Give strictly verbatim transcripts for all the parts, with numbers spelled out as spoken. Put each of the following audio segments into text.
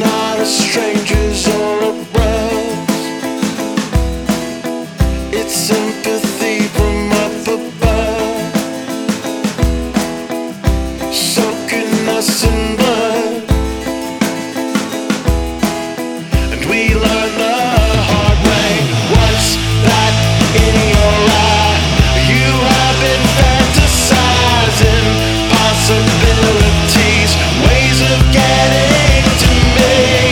not a strangers or a bros. It's sympathy from up above, soaking us in blood. And we learn the hard way. What's that in your eye? You have been fantasizing possibilities, ways of getting to me.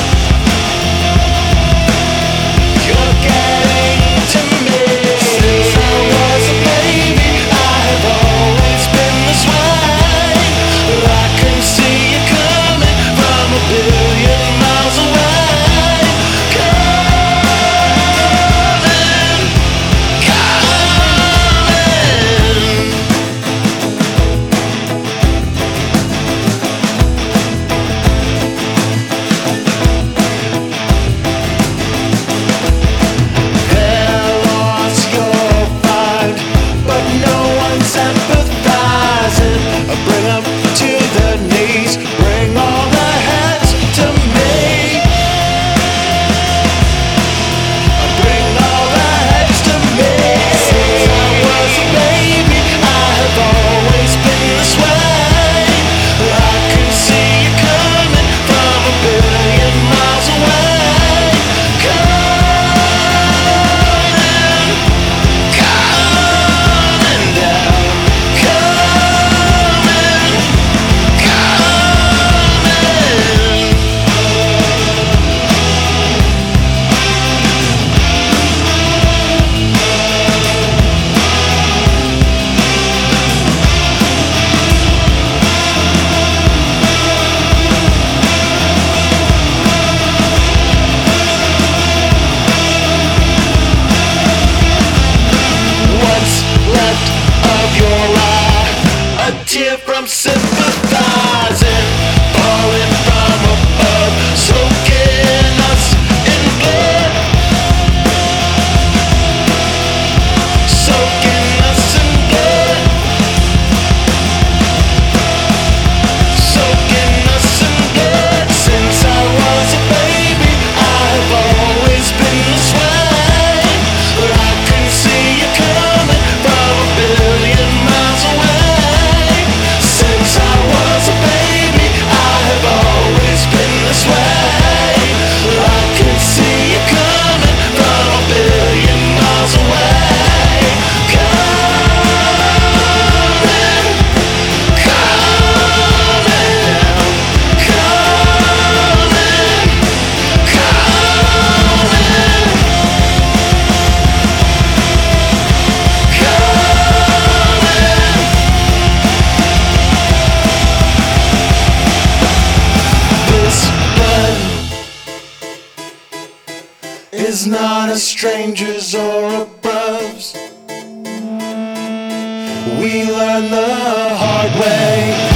You're getting to me. Since I was a baby, I have always been this way. I can see you coming from a billion miles away. Bring them to their knees, bring all the heads to me. Bring all the heads to me. Since I was a baby, I have always been this way. I can see you coming from a billion miles away. Coming, coming down, coming. What's left of your eye? A tear from sympathizing, falling from above, soaking us in blood, soaking us in blood, soaking us in blood. Since I was a baby, I have always been this way. I can see you coming from a billion miles away. Since I was a baby, I have always been this way. I can see you coming from a billion miles away. Coming, coming, coming, this blood is not a stranger's or a brother's. We learn the hard way.